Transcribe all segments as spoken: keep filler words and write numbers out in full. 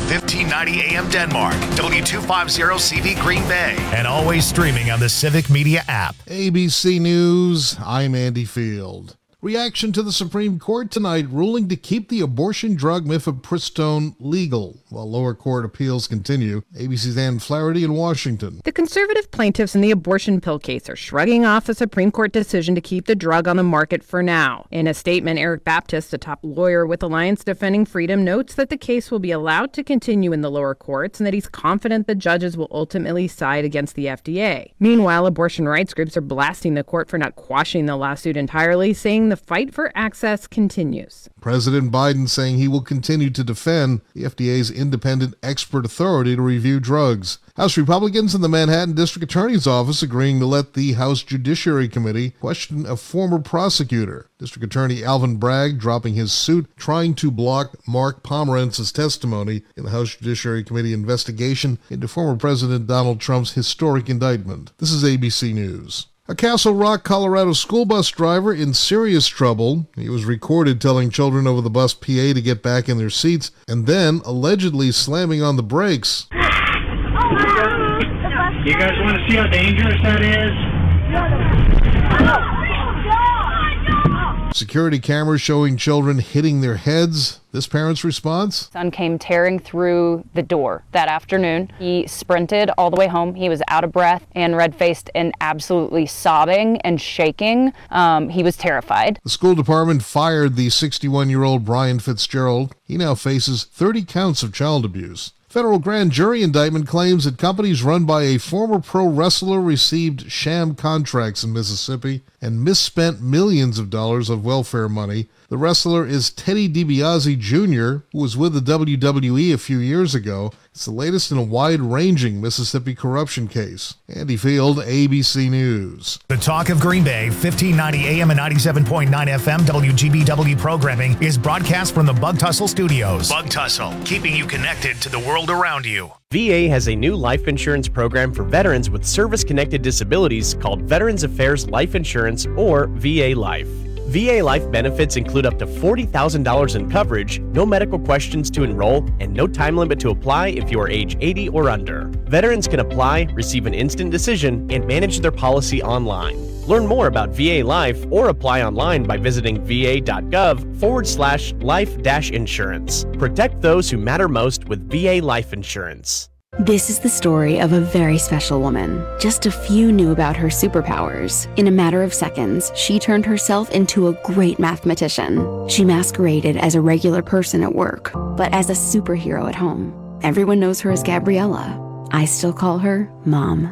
fifteen ninety A M Denmark, W two fifty C V Green Bay, and always streaming on the Civic Media app. A B C News, I'm Andy Field. Reaction to the Supreme Court tonight ruling to keep the abortion drug mifepristone legal while lower court appeals continue. A B C's Ann Flaherty in Washington. The conservative plaintiffs in the abortion pill case are shrugging off a Supreme Court decision to keep the drug on the market for now. In a statement, Eric Baptist, a top lawyer with Alliance Defending Freedom, notes that the case will be allowed to continue in the lower courts and that he's confident the judges will ultimately side against the F D A. Meanwhile, abortion rights groups are blasting the court for not quashing the lawsuit entirely, saying the fight for access continues. President Biden saying he will continue to defend the F D A's independent expert authority to review drugs. House Republicans in the Manhattan District Attorney's Office agreeing to let the House Judiciary Committee question a former prosecutor. District Attorney Alvin Bragg dropping his suit, trying to block Mark Pomerantz's testimony in the House Judiciary Committee investigation into former President Donald Trump's historic indictment. This is A B C News. A Castle Rock, Colorado school bus driver in serious trouble. He was recorded telling children over the bus P A to get back in their seats and then allegedly slamming on the brakes. You guys want to see how dangerous that is? Security cameras showing children hitting their heads. This parent's response? Son came tearing through the door that afternoon. He sprinted all the way home. He was out of breath and red-faced and absolutely sobbing and shaking. Um, he was terrified. The school department fired the sixty-one-year-old Brian Fitzgerald. He now faces thirty counts of child abuse. Federal grand jury indictment claims that companies run by a former pro wrestler received sham contracts in Mississippi and misspent millions of dollars of welfare money. The wrestler is Teddy DiBiase Junior, who was with the W W E a few years ago. It's the latest in a wide-ranging Mississippi corruption case. Andy Field, A B C News. The Talk of Green Bay, fifteen ninety A M and ninety-seven point nine F M W G B W programming is broadcast from the Bug Tussle Studios. Bug Tussle, keeping you connected to the world around you. V A has a new life insurance program for veterans with service-connected disabilities called Veterans Affairs Life Insurance, or V A Life. V A Life benefits include up to forty thousand dollars in coverage, no medical questions to enroll, and no time limit to apply if you are age eighty or under. Veterans can apply, receive an instant decision, and manage their policy online. Learn more about V A Life or apply online by visiting va.gov forward slash life dash insurance. Protect those who matter most with V A Life Insurance. This is the story of a very special woman. Just a few knew about her superpowers. In a matter of seconds, she turned herself into a great mathematician. She masqueraded as a regular person at work, but as a superhero at home. Everyone knows her as Gabriella. I still call her Mom.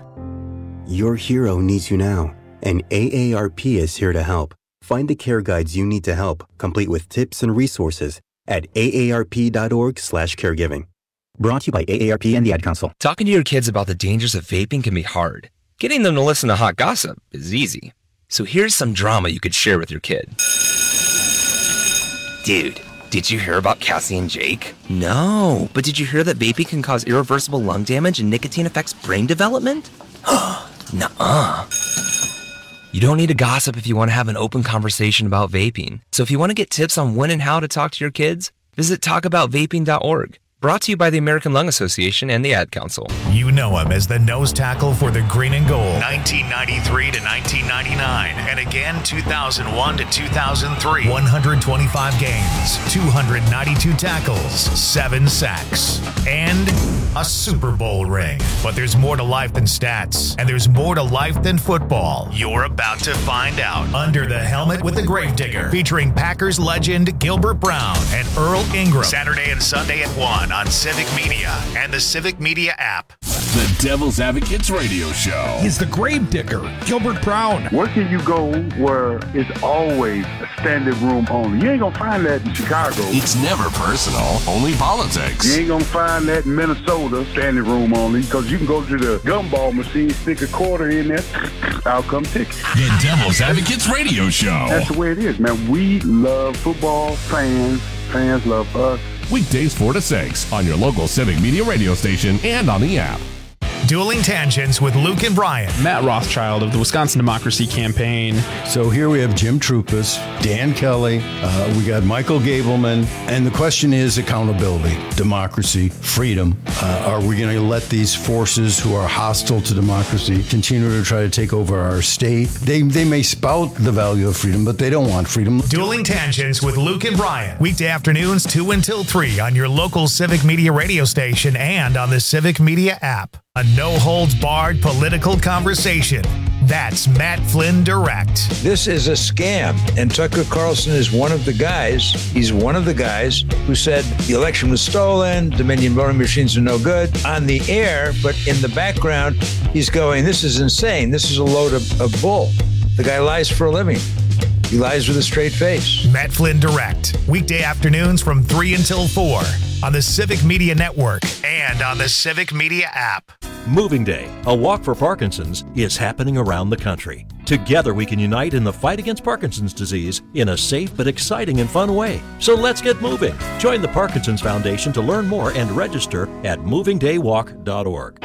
Your hero needs you now, and A A R P is here to help. Find the care guides you need to help, complete with tips and resources at aarp.org slash caregiving. Brought to you by A A R P and the Ad Council. Talking to your kids about the dangers of vaping can be hard. Getting them to listen to hot gossip is easy. So here's some drama you could share with your kid. Dude, did you hear about Cassie and Jake? No, but did you hear that vaping can cause irreversible lung damage and nicotine affects brain development? Nuh-uh. You don't need to gossip if you want to have an open conversation about vaping. So if you want to get tips on when and how to talk to your kids, visit talk about vaping dot org. Brought to you by the American Lung Association and the Ad Council. You know him as the nose tackle for the green and gold. nineteen ninety-three to nineteen ninety-nine. And again, two thousand one to two thousand three. one hundred twenty-five games, two hundred ninety-two tackles, seven sacks, and a Super Bowl ring. But there's more to life than stats, and there's more to life than football. You're about to find out. Under the Helmet with the Gravedigger, featuring Packers legend Gilbert Brown and Earl Ingram. Saturday and Sunday at one on Civic Media and the Civic Media app. The Devil's Advocates Radio Show. He's the Gravedigger, Gilbert Brown. Where can you go where it's always a standing room only? You ain't gonna find that in Chicago. It's never personal, only politics. You ain't gonna find that in Minnesota, standing room only, because you can go to the gumball machine, stick a quarter in there, out come ticket. The Devil's Advocates Radio Show. That's the way it is, man. We love football, fans, fans love us. Weekdays four to six on your local Civic Media radio station and on the app. Dueling Tangents with Luke and Brian. Matt Rothschild of the Wisconsin Democracy Campaign. So here we have Jim Troupas, Dan Kelly, uh, we got Michael Gableman, and the question is accountability, democracy, freedom. Uh, are we going to let these forces who are hostile to democracy continue to try to take over our state? They, they may spout the value of freedom, but they don't want freedom. Dueling Tangents with Luke and Brian. Weekday afternoons two until three on your local Civic Media radio station and on the Civic Media app. A no-holds-barred political conversation. That's Matt Flynn Direct. This is a scam, and Tucker Carlson is one of the guys. He's one of the guys who said the election was stolen, Dominion voting machines are no good on the air, but in the background, he's going, this is insane. This is a load of, of bull. The guy lies for a living. He lies with a straight face. Matt Flynn Direct. Weekday afternoons from three until four on the Civic Media Network and on the Civic Media app. Moving Day, a walk for Parkinson's, is happening around the country. Together we can unite in the fight against Parkinson's disease in a safe but exciting and fun way. So let's get moving. Join the Parkinson's Foundation to learn more and register at moving day walk dot org.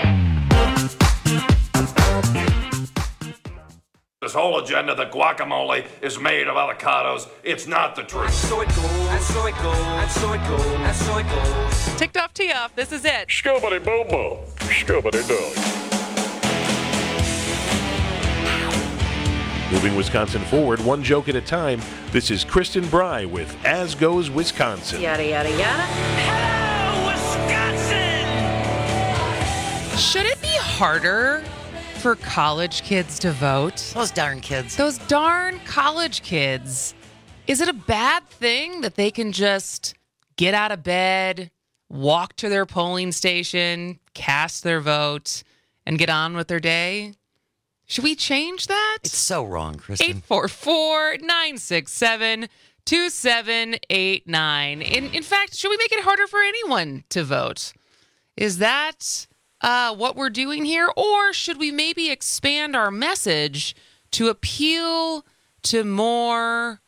This whole agenda that guacamole is made of avocados, it's not the truth. So it goes, and so it goes, and so it goes, and so it goes. Ticked off, tee off, this is it. Scubbity boo boo, scubbity doo. Moving Wisconsin forward, one joke at a time. This is Kristen Bry with As Goes Wisconsin. Yada, yada, yada. Hello, Wisconsin! Should it be harder for college kids to vote? Those darn kids. Those darn college kids. Is it a bad thing that they can just get out of bed, walk to their polling station, cast their vote, and get on with their day? Should we change that? It's so wrong, Kristen. eight four four, nine six seven, two seven eight nine. In, in fact, should we make it harder for anyone to vote? Is that uh, what we're doing here? Or should we maybe expand our message to appeal to more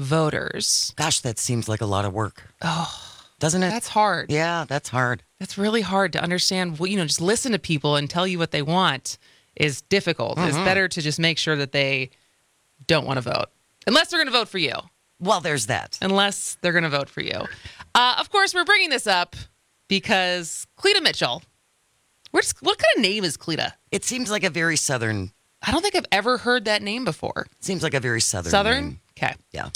voters? Gosh, that seems like a lot of work. Oh, doesn't it? That's hard. Yeah, that's hard. That's really hard to understand. Well, you know, just listen to people and tell you what they want is difficult. Mm-hmm. It's better to just make sure that they don't want to vote. Unless they're going to vote for you. Well, there's that. Unless they're going to vote for you. Uh, of course, we're bringing this up because Cleta Mitchell. Where's, what kind of name is Cleta? It seems like a very Southern. I don't think I've ever heard that name before. Seems like a very Southern Southern? name. Okay. Yeah.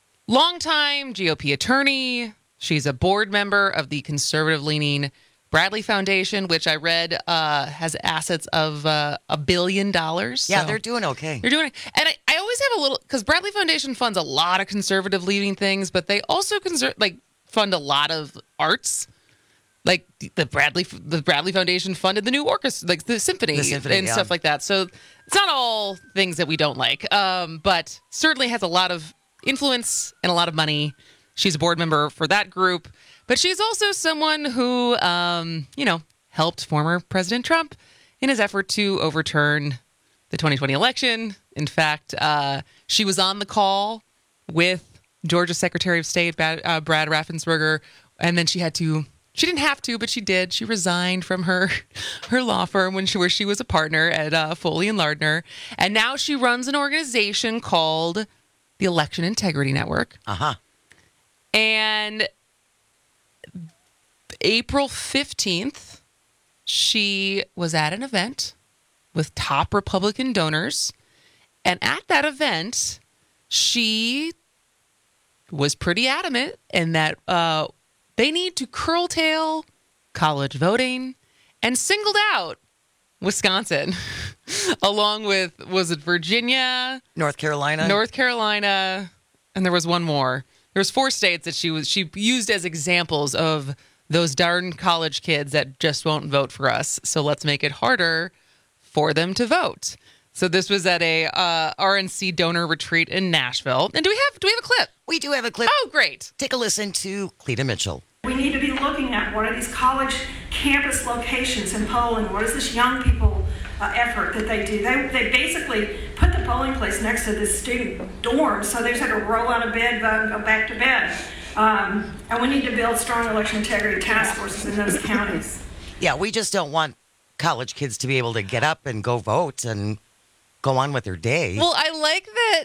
Longtime G O P attorney. She's a board member of the conservative-leaning Bradley Foundation, which I read uh, has assets of uh, a billion dollars. Yeah, so they're doing okay. They're doing, and I, I always have a little because Bradley Foundation funds a lot of conservative-leaning things, but they also conser- like fund a lot of arts. Like the Bradley, the Bradley Foundation funded the new orchestra, like the symphony, the symphony and yeah. stuff like that. So it's not all things that we don't like, um, but certainly has a lot of influence and a lot of money. She's a board member for that group. But she's also someone who, um, you know, helped former President Trump in his effort to overturn the twenty twenty election. In fact, uh, she was on the call with Georgia Secretary of State Brad, uh, Brad Raffensperger, and then she had to, she didn't have to, but she did. She resigned from her her law firm when she, where she was a partner at uh, Foley and Lardner. And now she runs an organization called the Election Integrity Network. Uh-huh. And April fifteenth, she was at an event with top Republican donors. And at that event, she was pretty adamant in that uh, they need to curtail college voting and singled out Wisconsin, along with, was it Virginia? North Carolina. North Carolina. And there was one more. There was four states that she was she used as examples of those darn college kids that just won't vote for us. So let's make it harder for them to vote. So this was at a uh, R N C donor retreat in Nashville. And do we have do we have a clip? We do have a clip. Oh, great. Take a listen to Cleta Mitchell. We need to be looking at what are these college campus locations in polling? What is this young people uh, effort that they do? They they basically put the polling place next to the student dorm, so they just had to roll out of bed, vote, and go back to bed. Um, and we need to build strong election integrity task forces in those counties. Yeah, we just don't want college kids to be able to get up and go vote and go on with their day. Well, I like that.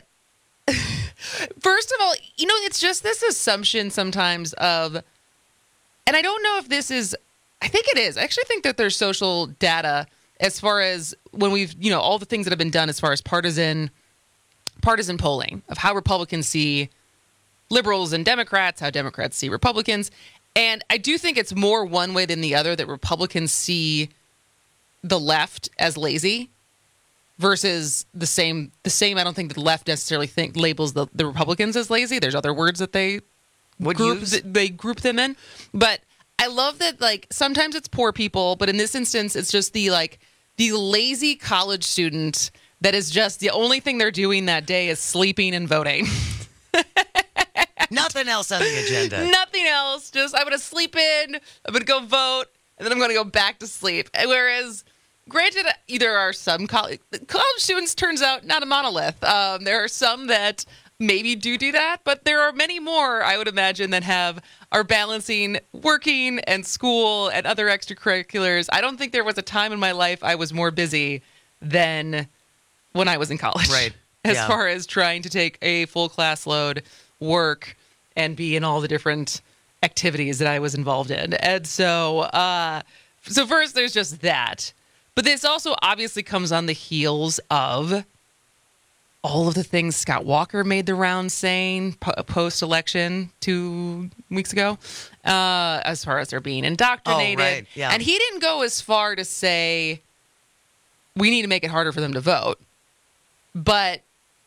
First of all, you know, it's just this assumption sometimes of, and I don't know if this is, I think it is. I actually think that there's social data as far as when we've, you know, all the things that have been done as far as partisan, partisan polling of how Republicans see liberals and Democrats, how Democrats see Republicans. And I do think it's more one way than the other that Republicans see the left as lazy versus the same, the same. I don't think the left necessarily think labels the, the Republicans as lazy. There's other words that they Would group, use. they group them in. But I love that, like, sometimes it's poor people, but in this instance, it's just the, like, the lazy college student that is just the only thing they're doing that day is sleeping and voting. Nothing else on the agenda. Nothing else. Just, I'm going to sleep in, I'm going to go vote, and then I'm going to go back to sleep. Whereas, granted, there are some college, college students, turns out, not a monolith. Um, there are some that maybe do do that, but there are many more, I would imagine, that have are balancing working and school and other extracurriculars. I don't think there was a time in my life I was more busy than when I was in college. Right. As Yeah. far as trying to take a full class load, work, and be in all the different activities that I was involved in. And so, uh, so first there's just that. But this also obviously comes on the heels of all of the things Scott Walker made the rounds saying po- post-election two weeks ago, uh, as far as they're being indoctrinated. Oh, right. Yeah. And he didn't go as far to say we need to make it harder for them to vote, but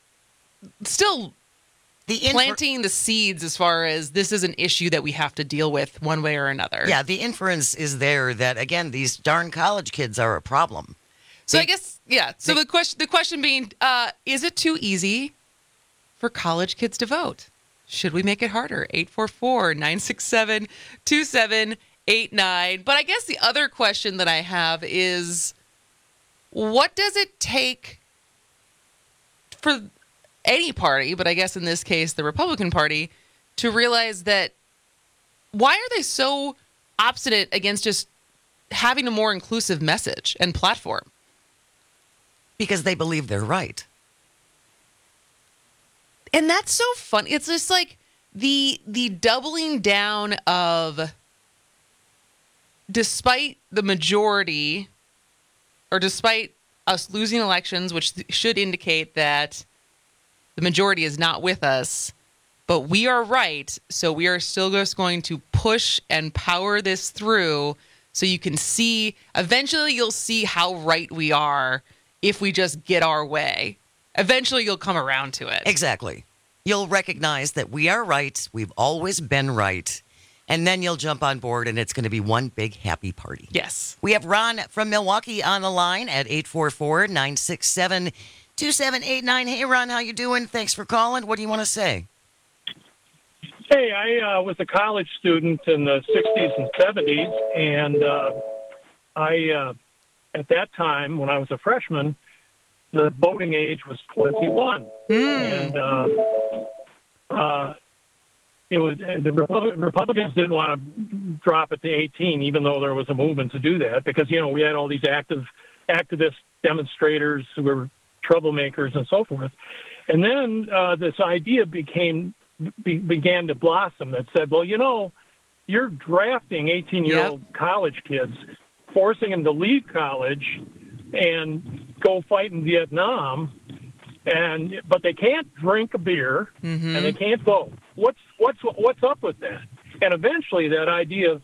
still the infer- planting the seeds as far as this is an issue that we have to deal with one way or another. Yeah, the inference is there that, again, these darn college kids are a problem. So They- I guess, yeah. So they- the question, the question being, uh, is it too easy for college kids to vote? Should we make it harder? eight four four, nine six seven, two seven eight nine. But I guess the other question that I have is, what does it take for any party, but I guess in this case, the Republican Party, to realize that why are they so obstinate against just having a more inclusive message and platform? Because they believe they're right. And that's so fun. It's just like the the doubling down of, despite the majority, or despite us losing elections, which should indicate that the majority is not with us, but we are right, so we are still just going to push and power this through so you can see, eventually you'll see how right we are if we just get our way. Eventually you'll come around to it. Exactly. You'll recognize that we are right. We've always been right. And then you'll jump on board and it's going to be one big happy party. Yes. We have Ron from Milwaukee on the line at eight four four, nine six seven, two seven eight nine. Hey, Ron, how you doing? Thanks for calling. What do you want to say? Hey, I uh, was a college student in the sixties and seventies, and uh, I, uh, at that time, when I was a freshman, the voting age was twenty-one. And uh, uh, it was the Republic, Republicans didn't want to drop it to eighteen, even though there was a movement to do that, because, you know, we had all these active activist demonstrators who were troublemakers and so forth. And then uh, this idea became be, began to blossom that said, well, you know, you're drafting eighteen-year-old yep. college kids, forcing them to leave college and go fight in Vietnam, and but they can't drink a beer mm-hmm. and they can't vote. What's what's what's up with that? And eventually, that idea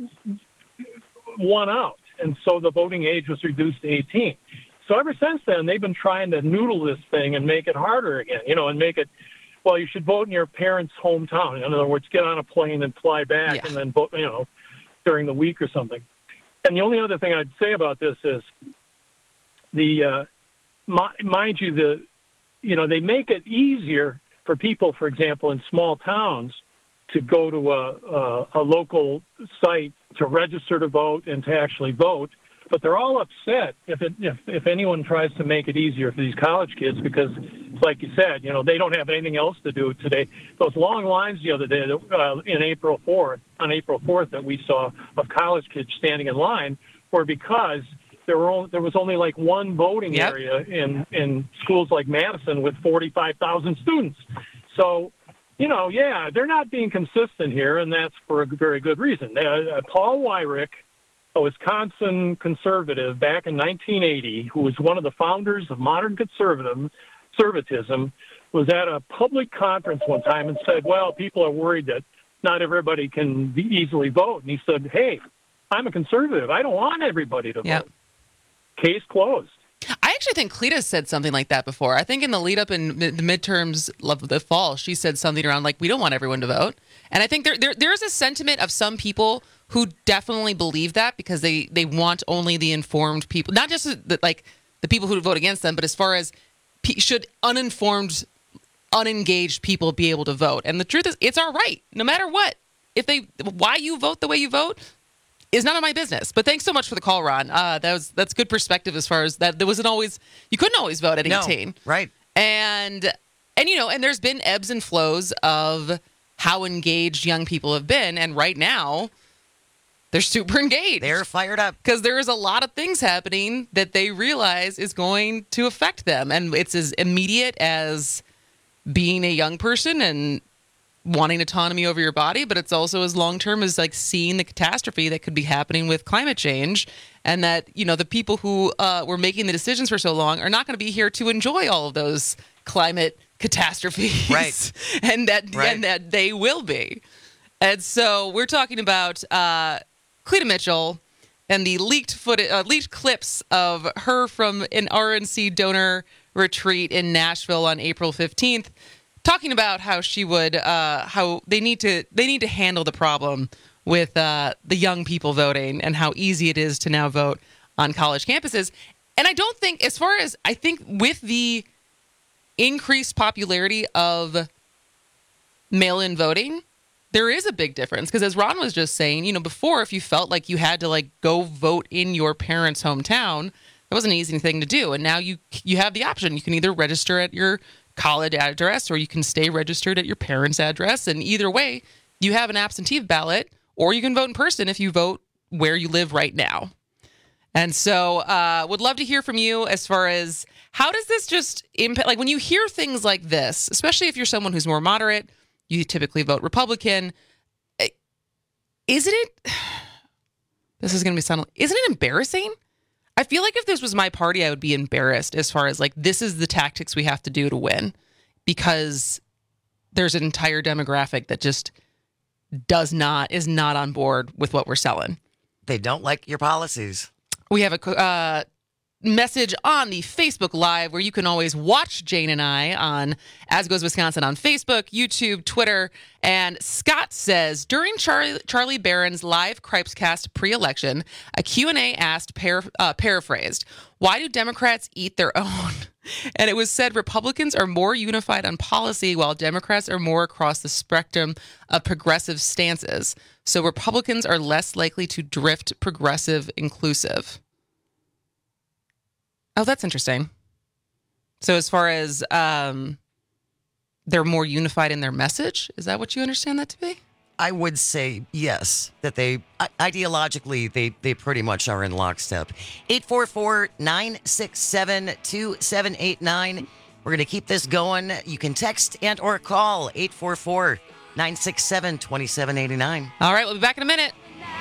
won out, and so the voting age was reduced to eighteen. So ever since then, they've been trying to noodle this thing and make it harder again, you know, and make it, well, you should vote in your parents' hometown. In other words, get on a plane and fly back yeah. and then vote, you know, during the week or something. And the only other thing I'd say about this is the, uh, mind you, the, you know, they make it easier for people, for example, in small towns to go to a, a, a local site to register to vote and to actually vote. But they're all upset if, it, if if anyone tries to make it easier for these college kids because, like you said, you know, they don't have anything else to do today. Those long lines the other day uh, in April fourth, on April fourth that we saw of college kids standing in line were because there were only, there was only like one voting Yep. area in in schools like Madison with forty-five thousand students. So, you know, yeah, they're not being consistent here, and that's for a very good reason. Uh, Paul Weyrich, a Wisconsin conservative back in nineteen eighty, who was one of the founders of modern conservative, conservatism, was at a public conference one time and said, well, people are worried that not everybody can be easily vote. And he said, hey, I'm a conservative. I don't want everybody to Yep. vote. Case closed. I actually think Cleta said something like that before. I think in the lead up in the midterms of the fall, she said something around like, we don't want everyone to vote. And I think there, there there's a sentiment of some people who definitely believe that because they, they want only the informed people, not just the, like the people who vote against them, but as far as p- should uninformed, unengaged people be able to vote. And the truth is, it's our right, no matter what. If they, why you vote the way you vote is none of my business. But thanks so much for the call, Ron. Uh, that was that's good perspective as far as that. There wasn't always you couldn't always vote at No, eighteen, right? And and you know, and there's been ebbs and flows of how engaged young people have been, and right now they're super engaged. They're fired up because there is a lot of things happening that they realize is going to affect them, and it's as immediate as being a young person and wanting autonomy over your body, but it's also as long-term as like seeing the catastrophe that could be happening with climate change, and that, you know, the people who uh, were making the decisions for so long are not going to be here to enjoy all of those climate catastrophes. Right. and that Right. and that they will be. And so we're talking about uh, Cleta Mitchell and the leaked footage, uh, leaked clips of her from an R N C donor retreat in Nashville on April fifteenth. Talking about how she would, uh, how they need to, they need to handle the problem with uh, the young people voting and how easy it is to now vote on college campuses. And I don't think, as far as I think, with the increased popularity of mail-in voting, there is a big difference. Because as Ron was just saying, you know, before, if you felt like you had to like go vote in your parents' hometown, that was an easy thing to do. And now you you have the option. You can either register at your college address or you can stay registered at your parents' address, and either way you have an absentee ballot, or you can vote in person if you vote where you live right now. And so uh would love to hear from you as far as how does this just impact, like when you hear things like this, especially if you're someone who's more moderate, you typically vote Republican. Isn't it this is going to be sound isn't it embarrassing? I feel like if this was my party, I would be embarrassed as far as like, this is the tactics we have to do to win, because there's an entire demographic that just does not, is not on board with what we're selling. They don't like your policies. We have a uh, message on the Facebook Live where you can always watch Jane and I on As Goes Wisconsin on Facebook, YouTube, Twitter. And Scott says, during Charlie, Charlie Barron's live Cripescast pre-election, a Q and A asked, par- uh, paraphrased, why do Democrats eat their own? And it was said Republicans are more unified on policy while Democrats are more across the spectrum of progressive stances. So Republicans are less likely to drift progressive inclusive. Oh, that's interesting. So as far as um, they're more unified in their message, is that what you understand that to be? I would say yes, that they ideologically they they pretty much are in lockstep. eight four four, nine six seven, two seven eight nine. We're going to keep this going. You can text and or call eight four four, nine six seven, two seven eight nine. All right, we'll be back in a minute.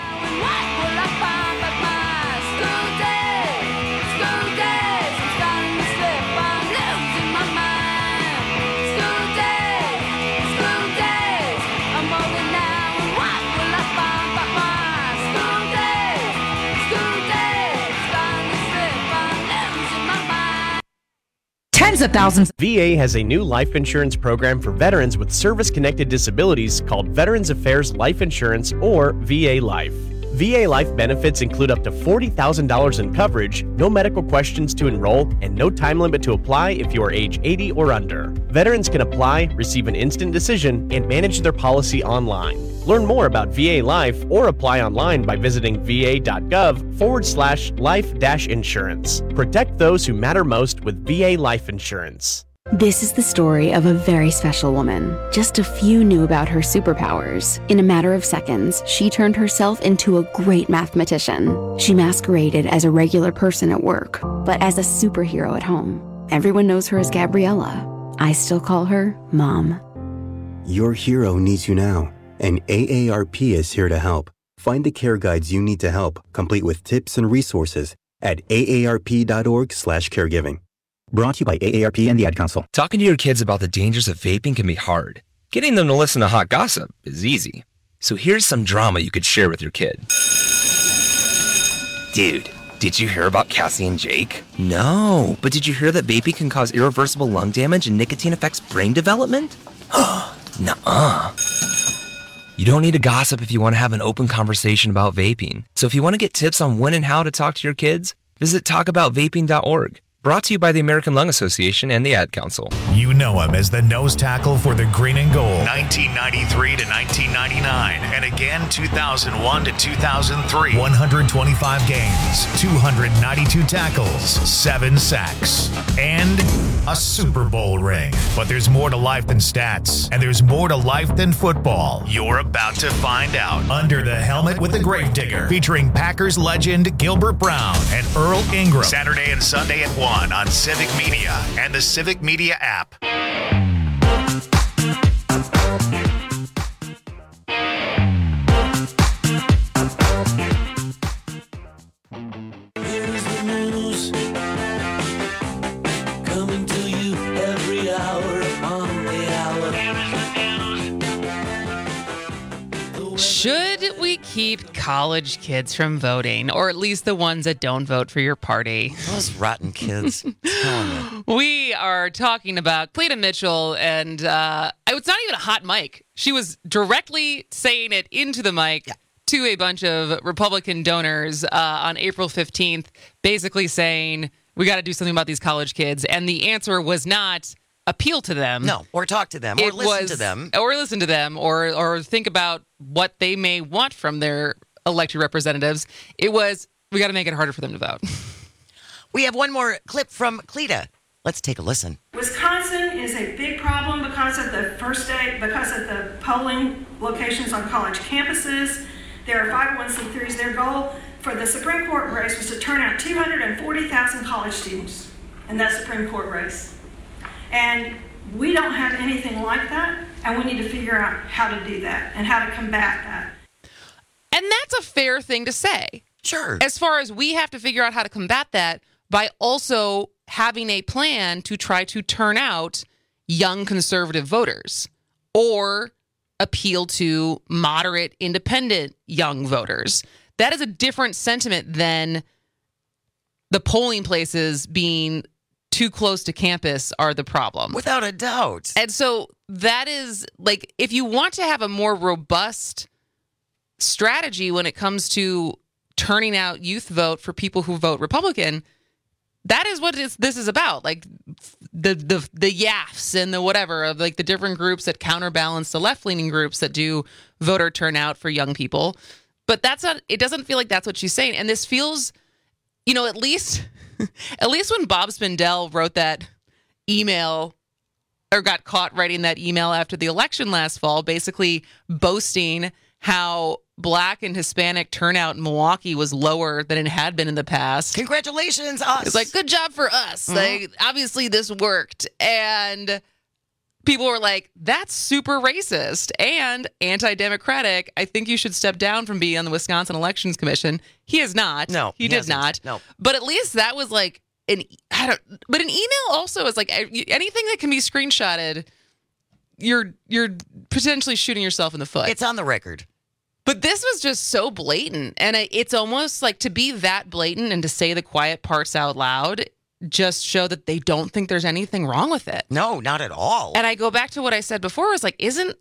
Tens of thousands. V A has a new life insurance program for veterans with service-connected disabilities called Veterans Affairs Life Insurance, or V A Life. V A Life benefits include up to forty thousand dollars in coverage, no medical questions to enroll, and no time limit to apply if you are age eighty or under. Veterans can apply, receive an instant decision, and manage their policy online. Learn more about V A Life or apply online by visiting va.gov forward slash life dash insurance. Protect those who matter most with V A Life Insurance. This is the story of a very special woman. Just a few knew about her superpowers. In a matter of seconds, she turned herself into a great mathematician. She masqueraded as a regular person at work, but as a superhero at home. Everyone knows her as Gabriella. I still call her Mom. Your hero needs you now, and A A R P is here to help. Find the care guides you need to help, complete with tips and resources at A A R P dot org slash caregiving. Brought to you by A A R P and the Ad Council. Talking to your kids about the dangers of vaping can be hard. Getting them to listen to hot gossip is easy. So here's some drama you could share with your kid. Dude, did you hear about Cassie and Jake? No, but did you hear that vaping can cause irreversible lung damage and nicotine affects brain development? Nuh-uh. You don't need to gossip if you want to have an open conversation about vaping. So if you want to get tips on when and how to talk to your kids, visit talk about vaping dot org. Brought to you by the American Lung Association and the Ad Council. You know him as the nose tackle for the Green and Gold, nineteen ninety-three to nineteen ninety-nine, and again two thousand one to two thousand three. one hundred twenty-five games, two hundred ninety-two tackles, seven sacks, and a Super Bowl ring. But there's more to life than stats, and there's more to life than football. You're about to find out. Under the Helmet with the Gravedigger, featuring Packers legend Gilbert Brown and Earl Ingram. Saturday and Sunday at one on Civic Media and the Civic Media app. Here's the news, coming to you every hour on the hour. Should we keep college kids from voting, or at least the ones that don't vote for your party? Those rotten kids. We are talking about Cleta Mitchell, and uh, it's not even a hot mic. She was directly saying it into the mic yeah. to a bunch of Republican donors uh, on April fifteenth, basically saying, we got to do something about these college kids. And the answer was not appeal to them. No, or talk to them, or it listen was, to them. Or listen to them, or or think about what they may want from their elected representatives. It was, we got to make it harder for them to vote. We have one more clip from Cleta. Let's take a listen. Wisconsin is a big problem because of the first day, because of the polling locations on college campuses. There are five oh one c threes. Their goal for the Supreme Court race was to turn out two hundred forty thousand college students in that Supreme Court race. And we don't have anything like that, and we need to figure out how to do that and how to combat that. And that's a fair thing to say. Sure. As far as we have to figure out how to combat that by also having a plan to try to turn out young conservative voters or appeal to moderate independent young voters. That is a different sentiment than the polling places being too close to campus are the problem. Without a doubt. And so that is, like, if you want to have a more robust strategy when it comes to turning out youth vote for people who vote Republican, that is what it's, this is about. Like the the the Y A Fs and the whatever of like the different groups that counterbalance the left-leaning groups that do voter turnout for young people. But that's not, it doesn't feel like that's what she's saying. And this feels, you know, at least at least when Bob Spindell wrote that email or got caught writing that email after the election last fall, basically boasting how Black and Hispanic turnout in Milwaukee was lower than it had been in the past. Congratulations, us. It's like, good job for us. Mm-hmm. Like, obviously this worked. And people were like, that's super racist and anti-democratic. I think you should step down from being on the Wisconsin Elections Commission. He is not. No, he, he did hasn't. not. No. But at least that was like an, I don't, but an email also is like anything that can be screenshotted, you're, you're potentially shooting yourself in the foot. It's on the record. But this was just so blatant. And it's almost like to be that blatant and to say the quiet parts out loud just show that they don't think there's anything wrong with it. No, not at all. And I go back to what I said before. I was like, isn't,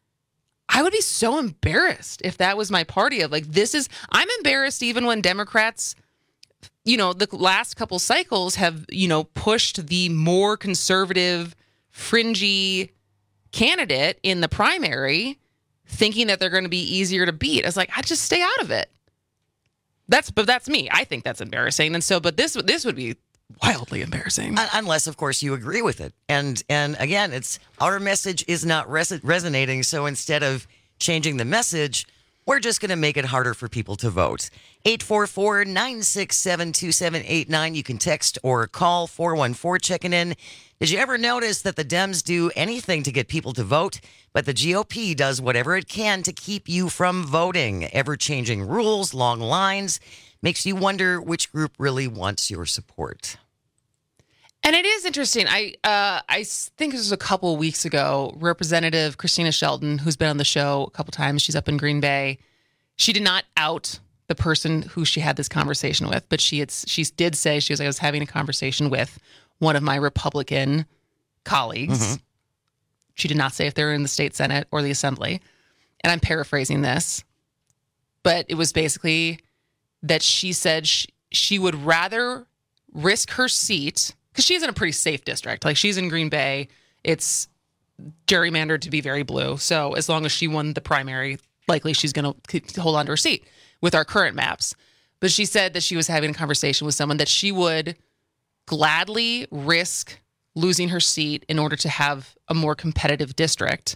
I would be so embarrassed if that was my party of like, this is, I'm embarrassed even when Democrats, you know, the last couple cycles have, you know, pushed the more conservative, fringy candidate in the primary, thinking that they're going to be easier to beat. I was like, I just stay out of it. That's, but that's me. I think that's embarrassing. And so, but this, this would be wildly embarrassing. Un- Unless, of course, you agree with it. And and again, it's our message is not res- resonating. So instead of changing the message, we're just going to make it harder for people to vote. eight four four, nine six seven, two seven eight nine. You can text or call four one four checking in. Did you ever notice that the Dems do anything to get people to vote, but the G O P does whatever it can to keep you from voting? Ever-changing rules, long lines, makes you wonder which group really wants your support. And it is interesting. I uh, I think this was a couple of weeks ago. Representative Christina Sheldon, who's been on the show a couple times, she's up in Green Bay. She did not out the person who she had this conversation with, but she had, she did say she was I was having a conversation with one of my Republican colleagues. Mm-hmm. She did not say if they were in the state Senate or the Assembly. And I'm paraphrasing this, but it was basically that she said she, she would rather risk her seat, because she's in a pretty safe district. Like, she's in Green Bay. It's gerrymandered to be very blue. So as long as she won the primary, likely she's going to hold on to her seat with our current maps. But she said that she was having a conversation with someone that she would gladly risk losing her seat in order to have a more competitive district.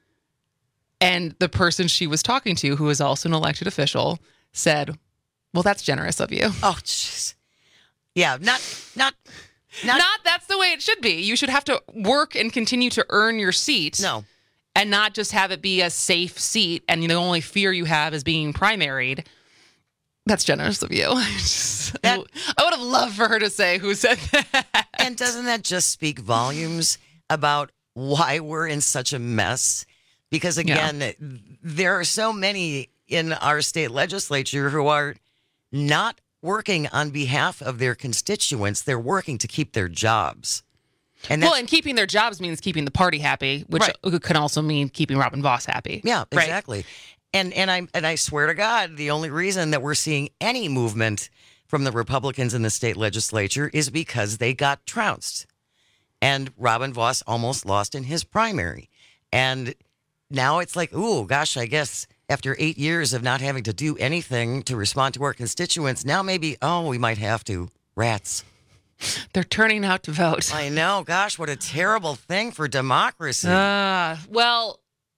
And the person she was talking to, who is also an elected official, said, well, that's generous of you. Oh, jeez. Yeah, not, not, not, not that's the way it should be. You should have to work and continue to earn your seat. No. And not just have it be a safe seat and the only fear you have is being primaried. That's generous of you. That, I would have loved for her to say who said that. And doesn't that just speak volumes about why we're in such a mess? Because, again, yeah. there are so many in our state legislature who are not working on behalf of their constituents. They're working to keep their jobs. And well, and keeping their jobs means keeping the party happy, which right. could also mean keeping Robin Vos happy. Yeah, right? exactly. And and I and I swear to God, the only reason that we're seeing any movement from the Republicans in the state legislature is because they got trounced. And Robin Vos almost lost in his primary. And now it's like, ooh, gosh, I guess after eight years of not having to do anything to respond to our constituents, now maybe, oh, we might have to. Rats. They're turning out to vote. I know. Gosh, what a terrible thing for democracy. Uh, well,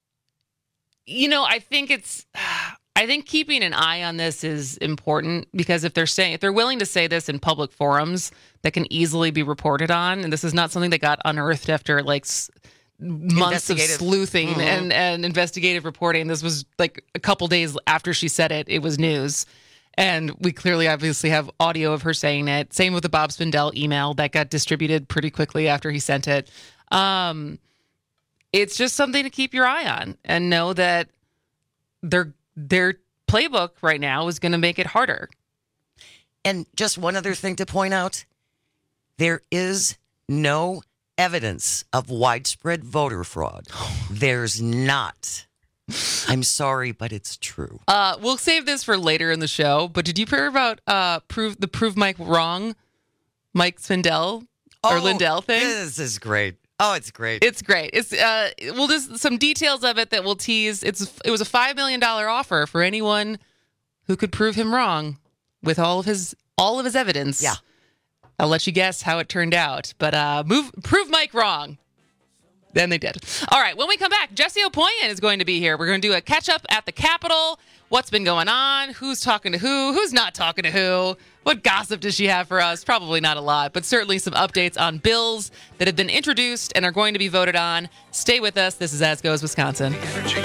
you know, I think it's, I think keeping an eye on this is important, because if they're saying, if they're willing to say this in public forums that can easily be reported on, and this is not something that got unearthed after like months of sleuthing mm-hmm. and, and investigative reporting. This was like a couple days after she said it, it was news. And we clearly obviously have audio of her saying it. Same with the Bob Spindell email that got distributed pretty quickly after he sent it. Um, it's just something to keep your eye on and know that their their playbook right now is going to make it harder. And just one other thing to point out, there is no evidence of widespread voter fraud. There's not. I'm sorry, but it's true. Uh, we'll save this for later in the show. But did you hear about uh, prove the prove Mike wrong, Mike Spindell or oh, Lindell thing? This is great. Oh, it's great. It's great. It's uh, well, just some details of it that we'll tease. It's it was a five million dollar offer for anyone who could prove him wrong with all of his all of his evidence. Yeah, I'll let you guess how it turned out. But uh, move prove Mike wrong. Then they did. All right, when we come back, Jesse Opoyan is going to be here. We're going to do a catch-up at the Capitol. What's been going on? Who's talking to who? Who's not talking to who? What gossip does she have for us? Probably not a lot, but certainly some updates on bills that have been introduced and are going to be voted on. Stay with us. This is As Goes Wisconsin.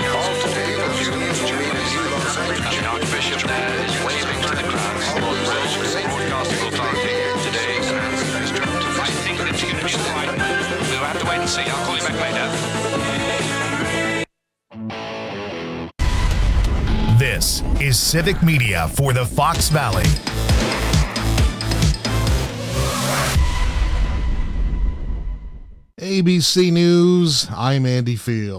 See, I'll call you back later. This is Civic Media for the Fox Valley. A B C News, I'm Andy Field.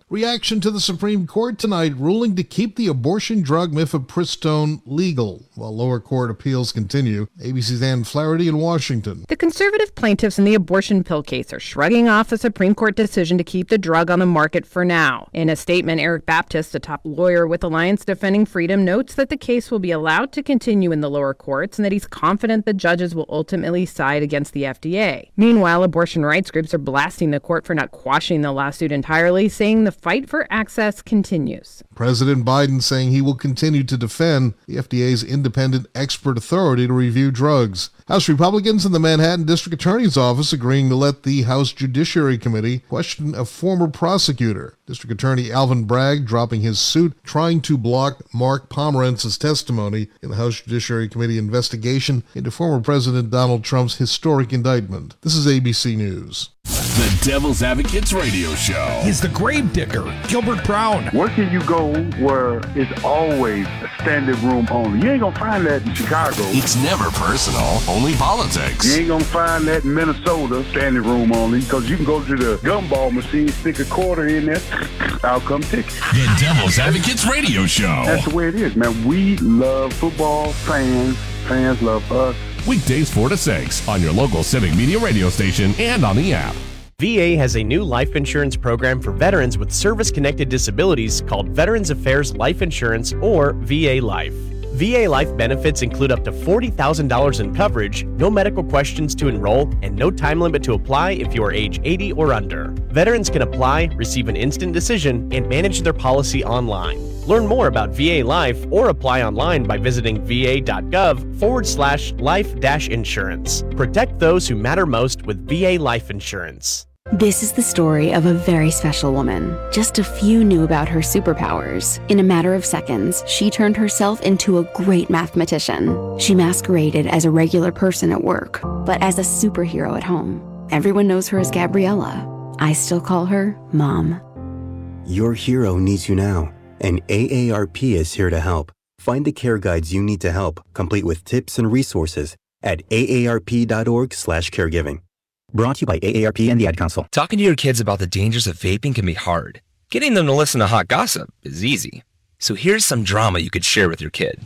Reaction to the Supreme Court tonight ruling to keep the abortion drug mifepristone legal, while lower court appeals continue. A B C's Ann Flaherty in Washington. The conservative plaintiffs in the abortion pill case are shrugging off a Supreme Court decision to keep the drug on the market for now. In a statement, Eric Baptist, a top lawyer with Alliance Defending Freedom, notes that the case will be allowed to continue in the lower courts and that he's confident the judges will ultimately side against the F D A. Meanwhile, abortion rights groups are blasting the court for not quashing the lawsuit entirely, saying the fight for access continues. President Biden saying he will continue to defend the F D A's independent expert authority to review drugs. House Republicans in the Manhattan District Attorney's Office agreeing to let the House Judiciary Committee question a former prosecutor. District Attorney Alvin Bragg dropping his suit, trying to block Mark Pomerantz's testimony in the House Judiciary Committee investigation into former President Donald Trump's historic indictment. This is A B C News. The Devil's Advocates Radio Show. He's the grave digger, Gilbert Brown. Where can you go where it's always a standing room only? You ain't gonna find that in Chicago. It's never personal, only politics. You ain't gonna find that in Minnesota, standing room only, because you can go to the gumball machine, stick a quarter in there, out come ticket. The Devil's Advocates Radio Show. That's the way it is, man. We love football, fans, fans love us. Weekdays four to six on your local Civic Media radio station and on the app. V A has a new life insurance program for veterans with service-connected disabilities called Veterans Affairs Life Insurance, or V A Life. V A Life benefits include up to forty thousand dollars in coverage, no medical questions to enroll, and no time limit to apply if you are age eighty or under. Veterans can apply, receive an instant decision, and manage their policy online. Learn more about V A Life or apply online by visiting va.gov forward slash life dash insurance. Protect those who matter most with V A Life Insurance. This is the story of a very special woman. Just a few knew about her superpowers. In a matter of seconds, she turned herself into a great mathematician. She masqueraded as a regular person at work, but as a superhero at home. Everyone knows her as Gabriella. I still call her Mom. Your hero needs you now, and A A R P is here to help. Find the care guides you need to help, complete with tips and resources at aarp.org slash caregiving. Brought to you by A A R P and the Ad Council. Talking to your kids about the dangers of vaping can be hard. Getting them to listen to hot gossip is easy. So here's some drama you could share with your kid.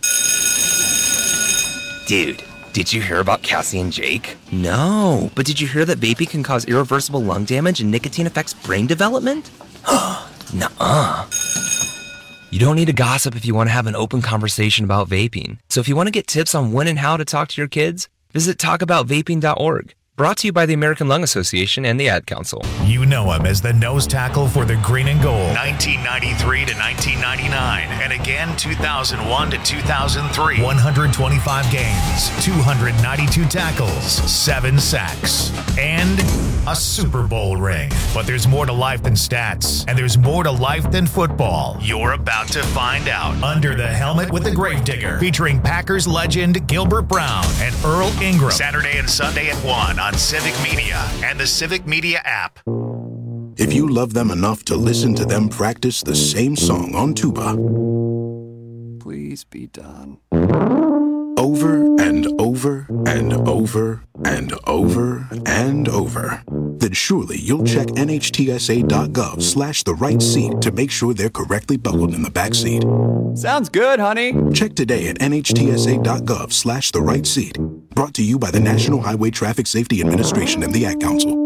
Dude, did you hear about Cassie and Jake? No, but did you hear that vaping can cause irreversible lung damage and nicotine affects brain development? Nuh-uh. You don't need to gossip if you want to have an open conversation about vaping. So if you want to get tips on when and how to talk to your kids, visit talk about vaping dot org. Brought to you by the American Lung Association and the Ad Council. You know him as the nose tackle for the Green and Gold, nineteen ninety-three to nineteen ninety-nine, and again two thousand one to two thousand three. one hundred twenty-five games, two hundred ninety-two tackles, seven sacks, and a Super Bowl ring. But there's more to life than stats, and there's more to life than football. You're about to find out. Under the Helmet with the Gravedigger, featuring Packers legend Gilbert Brown and Earl Ingram. Saturday and Sunday at one on Civic Media and the Civic Media app. If you love them enough to listen to them practice the same song on tuba, please be done. Over and over and over and over and over, then surely you'll check nhtsa.gov slash the right seat to make sure they're correctly buckled in the back seat. Sounds good, honey. Check today at nhtsa.gov slash the right seat. Brought to you by the National Highway Traffic Safety Administration and the Ad Council.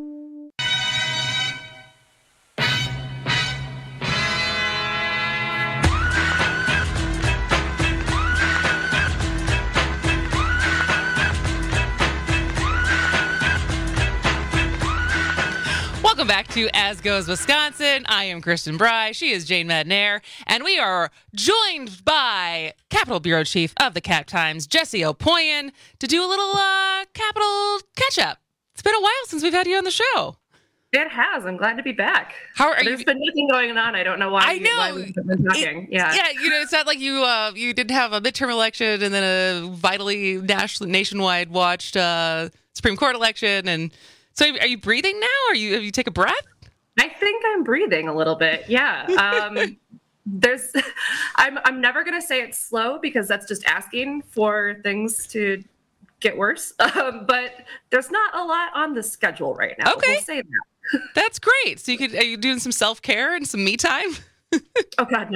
Welcome back to As Goes Wisconsin. I am Kristen Bry. She is Jane Madnair. And we are joined by Capitol Bureau Chief of the Cap Times, Jesse Opoyan, to do a little uh, Capitol catch-up. It's been a while since we've had you on the show. It has. I'm glad to be back. How are There's you? been nothing going on. I don't know why. I know. Why we've been talking. It, yeah. Yeah. You know, it's not like you uh, you didn't have a midterm election and then a vitally national, nationwide watched uh, Supreme Court election. And so, are you breathing now? Are you? Have you take a breath? I think I'm breathing a little bit. Yeah. Um, there's. I'm. I'm never gonna say it's slow because that's just asking for things to get worse. Um, but there's not a lot on the schedule right now. Okay. We'll say that. That's great. So you could are you doing some self care and some me time? Oh God, no.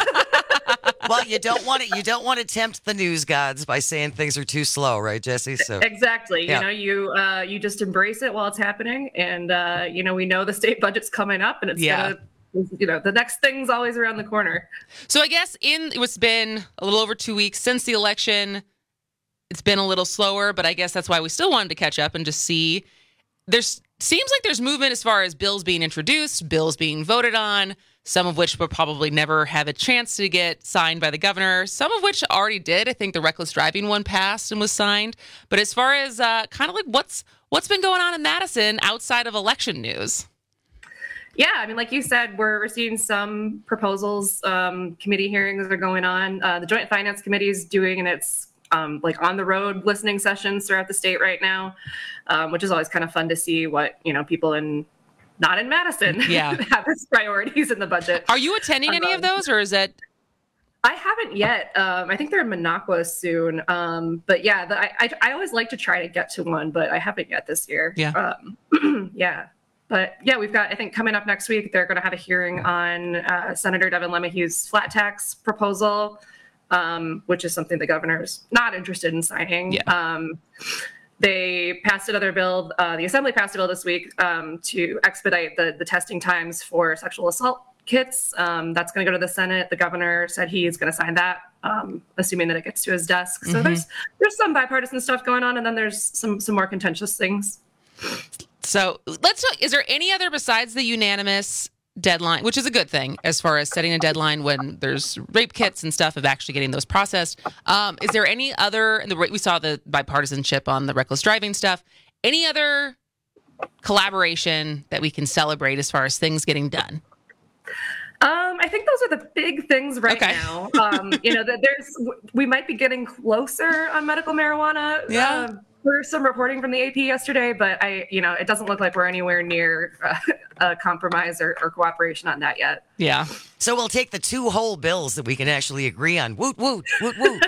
Well, you don't want to you don't want to tempt the news gods by saying things are too slow, right, Jesse? So exactly. Yeah. You know, you uh, you just embrace it while it's happening, and uh, you know, we know the state budget's coming up, and it's Yeah. gonna, you know, the next thing's always around the corner. So I guess in it's been a little over two weeks since the election. It's been a little slower, but I guess that's why we still wanted to catch up and just see. There's seems like there's movement as far as bills being introduced, bills being voted on, some of which will probably never have a chance to get signed by the governor, some of which already did. I think the reckless driving one passed and was signed. But as far as uh, kind of like what's what's been going on in Madison outside of election news? Yeah, I mean, like you said, we're, we're seeing some proposals. Um, committee hearings are going on. Uh, the Joint Finance Committee is doing its um, like on the road listening sessions throughout the state right now, um, which is always kind of fun to see what you know people in not in Madison yeah. have as priorities in the budget. Are you attending any um, of those, or is that? I haven't yet. Um, I think they're in Minocqua soon. Um, but yeah, the, I, I I always like to try to get to one, but I haven't yet this year. Yeah. Um, yeah. But yeah, we've got, I think coming up next week, they're going to have a hearing on uh, Senator Devin LeMahieu's flat tax proposal, um, which is something the governor's not interested in signing. Yeah. Um, they passed another bill. Uh, the Assembly passed a bill this week um, to expedite the, the testing times for sexual assault kits. Um, that's going to go to the Senate. The governor said he's going to sign that, um, assuming that it gets to his desk. So Mhm. there's there's some bipartisan stuff going on, and then there's some some more contentious things. So let's talk. Is there any other besides the unanimous deadline, which is a good thing as far as setting a deadline when there's rape kits and stuff of actually getting those processed? Um, is there any other? And the we saw the bipartisanship on the reckless driving stuff. Any other collaboration that we can celebrate as far as things getting done? Um, I think those are the big things right Okay. now. Um, you know, that there's we might be getting closer on medical marijuana. Yeah. Um, for some reporting from the A P yesterday, but I, you know, it doesn't look like we're anywhere near uh, a compromise or, or cooperation on that yet. Yeah. So we'll take the two whole bills that we can actually agree on. Woot, woot, woot, woot.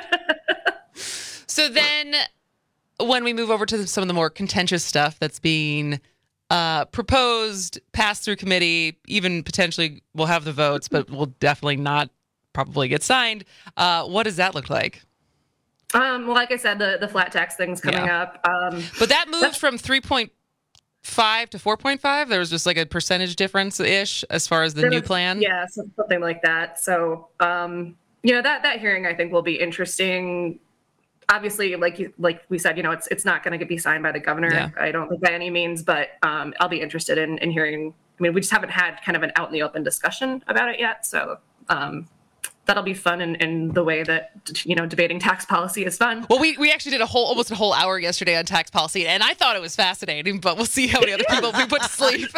So then when we move over to the, some of the more contentious stuff that's being uh, proposed, passed through committee, even potentially we'll have the votes, but will definitely not probably get signed. Uh, what does that look like? Um, well, like I said, the, the flat tax thing's coming Yeah. up. Um, But that moved from three point five to four point five. There was just like a percentage difference ish as far as the there new was- plan. Yeah, some- something like that. So, um, you know, that, that hearing I think will be interesting. Obviously, like you, like we said, you know, it's it's not going to be signed by the governor. Yeah. I don't think by any means, but um, I'll be interested in, in hearing. I mean, we just haven't had kind of an out in the open discussion about it yet, so um, that'll be fun in, in the way that you know debating tax policy is fun. Well, we, we actually did a whole almost a whole hour yesterday on tax policy, and I thought it was fascinating. But we'll see how many other people we put to sleep.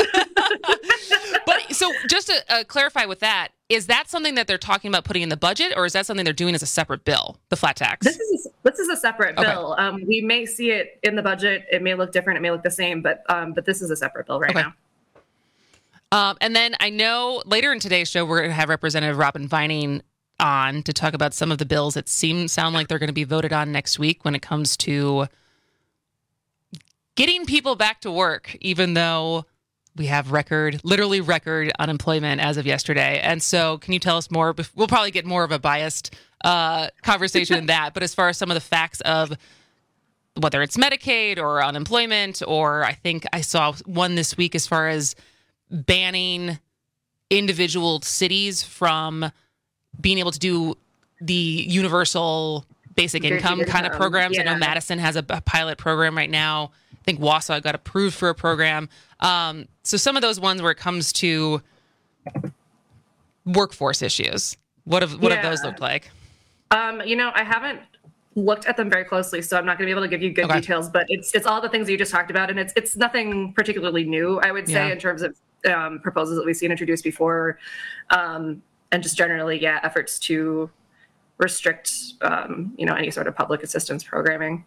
But so just to uh, clarify with that, is that something that they're talking about putting in the budget, or is that something they're doing as a separate bill, the flat tax? This is a, this is a separate Okay. bill. Um, we may see it in the budget. It may look different. It may look the same, but um, but this is a separate bill right Okay. now. Um, and then I know later in today's show, we're going to have Representative Robin Vining on to talk about some of the bills that seem sound like they're going to be voted on next week when it comes to getting people back to work, even though we have record, literally record unemployment as of yesterday. And so can you tell us more? We'll probably get more of a biased uh, conversation in that. But as far as some of the facts of whether it's Medicaid or unemployment, or I think I saw one this week as far as banning individual cities from being able to do the universal basic Guaranteed income kind of income, programs. I know yeah. Madison has a, a pilot program right now. I think Wausau got approved for a program. Um, so some of those ones where it comes to workforce issues, what have what have Yeah. those looked like? Um, you know, I haven't looked at them very closely, so I'm not going to be able to give you good Okay. details. But it's it's all the things that you just talked about, and it's it's nothing particularly new, I would say, Yeah. in terms of um, proposals that we've seen introduced before, um, and just generally, yeah, efforts to restrict, um, you know, any sort of public assistance programming.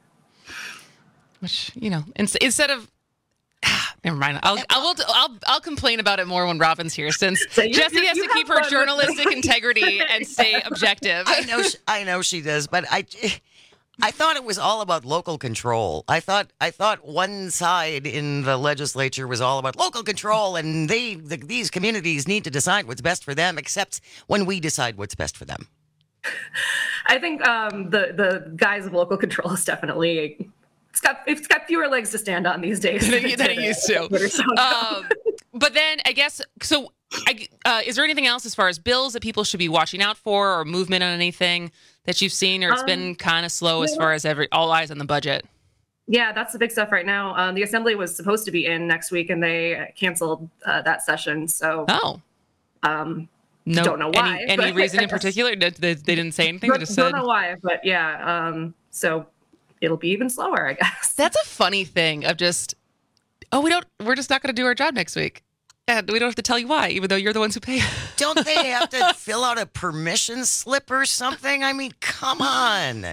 Which, you know, ins- instead of never mind. I'll I'll I'll I'll complain about it more when Robin's here, since So you- Jessie you- has you to have keep her fun with journalistic this. integrity and stay objective. I know, she, I know she does, but I, I thought it was all about local control. I thought I thought one side in the legislature was all about local control, and they the, these communities need to decide what's best for them, except when we decide what's best for them. I think um, the the guise of local control is definitely it's got it's got fewer legs to stand on these days than it, than it used to. Um, but then I guess so. I, uh, is there anything else as far as bills that people should be watching out for, or movement on anything that you've seen, or it's um, been kind of slow as far as every all eyes on the budget? Yeah, that's the big stuff right now. Um, the assembly was supposed to be in next week, and they canceled uh, that session. So, oh, um, no, don't know why. Any, any reason in particular? They, they didn't say anything. Don't, they just don't said, know why, but yeah. Um, so it'll be even slower, I guess. That's a funny thing of just, oh, we don't. We're just not going to do our job next week. And we don't have to tell you why, even though you're the ones who pay. Don't they have to fill out a permission slip or something? I mean, come on.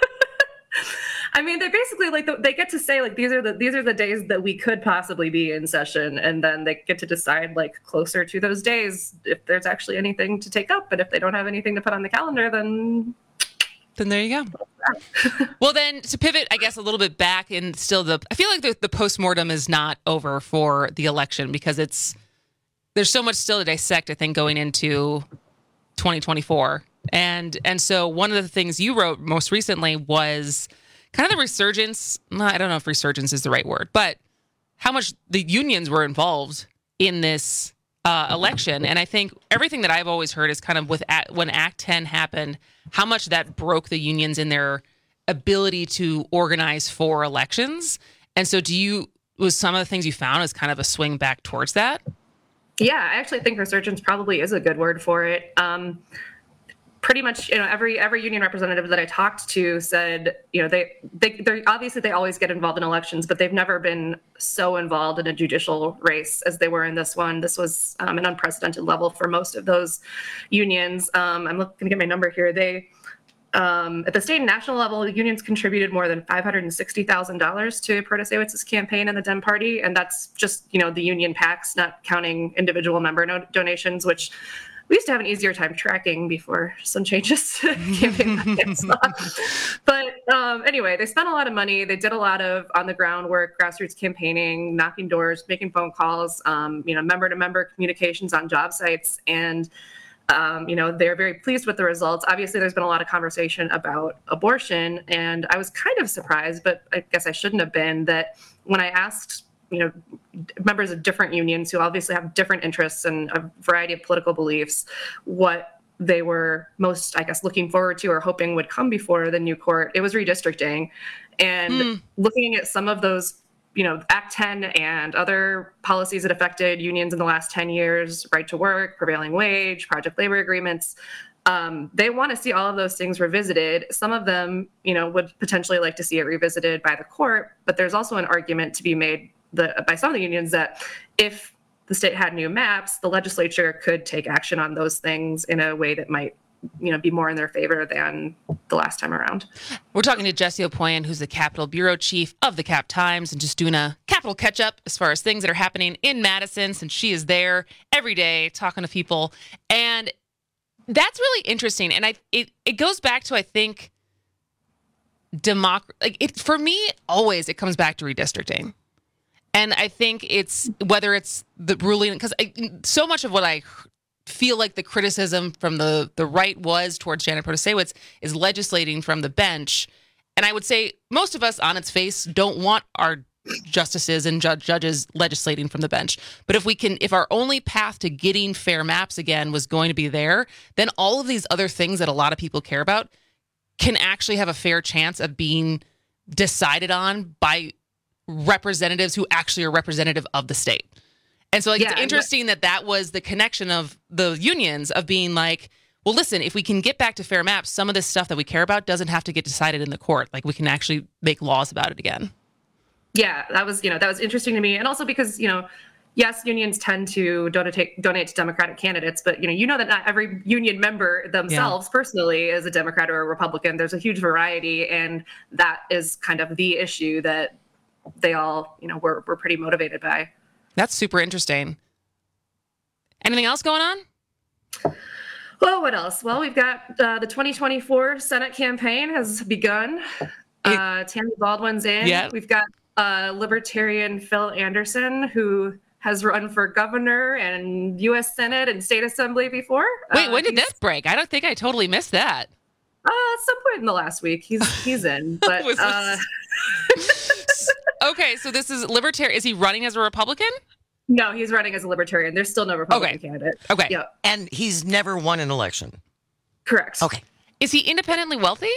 I mean, they basically like they get to say like these are the these are the days that we could possibly be in session, and then they get to decide like closer to those days if there's actually anything to take up. But if they don't have anything to put on the calendar, then then there you go. Well, then to pivot, I guess, a little bit back, and still the I feel like the, the postmortem is not over for the election because it's there's so much still to dissect, I think, going into twenty twenty-four. And and so one of the things you wrote most recently was kind of the resurgence. I don't know if resurgence is the right word, but how much the unions were involved in this uh, election. And I think everything that I've always heard is kind of with when Act ten happened, how much that broke the unions in their ability to organize for elections. And so do you, was some of the things you found as kind of a swing back towards that? Yeah, I actually think resurgence probably is a good word for it. Um, pretty much, you know, every every union representative that I talked to said, you know, they they they obviously they always get involved in elections, but they've never been so involved in a judicial race as they were in this one. This was um, an unprecedented level for most of those unions. Um, I'm looking to get my number here. They um, at the state and national level, the unions contributed more than five hundred sixty thousand dollars to Protasewicz's campaign and the Dem Party, and that's just, you know, the union PACs, not counting individual member no- donations, which we used to have an easier time tracking before some changes to campaign finance law. But um, anyway, they spent a lot of money. They did a lot of on-the-ground work, grassroots campaigning, knocking doors, making phone calls, um, you know, member-to-member communications on job sites. And, um, you know, they're very pleased with the results. Obviously, there's been a lot of conversation about abortion. And I was kind of surprised, but I guess I shouldn't have been, that when I asked you know, members of different unions who obviously have different interests and a variety of political beliefs, what they were most, I guess, looking forward to or hoping would come before the new court, it was redistricting. And mm. looking at some of those, you know, Act ten and other policies that affected unions in the last ten years, right to work, prevailing wage, project labor agreements, Um, they want to see all of those things revisited. Some of them, you know, would potentially like to see it revisited by the court, but there's also an argument to be made the, by some of the unions that if the state had new maps, the legislature could take action on those things in a way that might, you know, be more in their favor than the last time around. We're talking to Jessie Opoyan, who's the Capitol Bureau Chief of the Cap Times, and just doing a Capitol catch-up as far as things that are happening in Madison, since she is there every day talking to people. And that's really interesting. And I it, it goes back to, I think, democ- like it for me, always it comes back to redistricting. And I think it's whether it's the ruling, because so much of what I feel like the criticism from the, the right was towards Janet Protasiewicz is legislating from the bench. And I would say most of us on its face don't want our justices and judge, judges legislating from the bench. But if we can, if our only path to getting fair maps again was going to be there, then all of these other things that a lot of people care about can actually have a fair chance of being decided on by representatives who actually are representative of the state. And so like, yeah, it's interesting that that was the connection of the unions of being like, well, listen, if we can get back to fair maps, some of this stuff that we care about doesn't have to get decided in the court. Like we can actually make laws about it again. Yeah, that was, you know, that was interesting to me. And also because, you know, yes, unions tend to donate, donate to Democratic candidates, but, you know, you know that not every union member themselves yeah. personally is a Democrat or a Republican. There's a huge variety. And that is kind of the issue that they all, you know, were, were pretty motivated by. That's super interesting. Anything else going on? Well, what else? Well, we've got uh, the twenty twenty-four Senate campaign has begun. Uh, Tammy Baldwin's in. Yeah. We've got uh, Libertarian Phil Anderson, who has run for governor and U S Senate and state assembly before. Wait, Uh, when did he's- this break? I don't think I totally missed that. Uh, at some point in the last week, he's he's in. But Was uh, Okay, so this is libertarian. Is he running as a Republican? no, he's running as a libertarian. There's still no Republican candidate. Okay. Yeah, And he's never won an election. correct. Okay. Is he independently wealthy?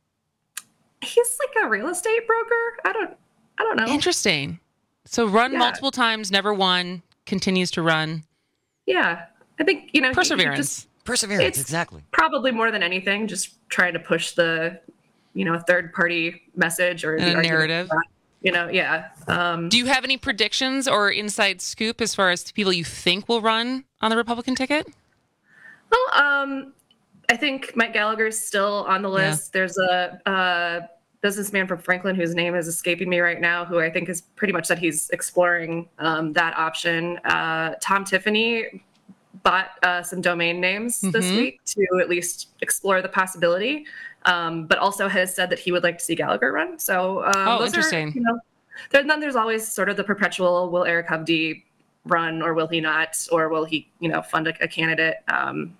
He's like a real estate broker. I don't. I don't know. Interesting. So run Yeah. multiple times, never won, continues to run. Yeah, I think you know he- he Perseverance. just- Perseverance, It's exactly. Probably more than anything, just trying to push the, you know, third party message or And the a argument narrative. that, You know, yeah. Um, Do you have any predictions or inside scoop as far as people you think will run on the Republican ticket? well, um, I think Mike Gallagher's still on the list. There's a, a businessman from Franklin whose name is escaping me right now, who I think has pretty much said he's exploring um, that option. Uh, Tom Tiffany bought uh, some domain names this Mhm. week to at least explore the possibility, um, but also has said that he would like to see Gallagher run. So, um, Oh, those are, interesting. you know, then, then there's always sort of the perpetual: will Eric Hovde run, or will he not, or will he, you know, fund a, a candidate? Um,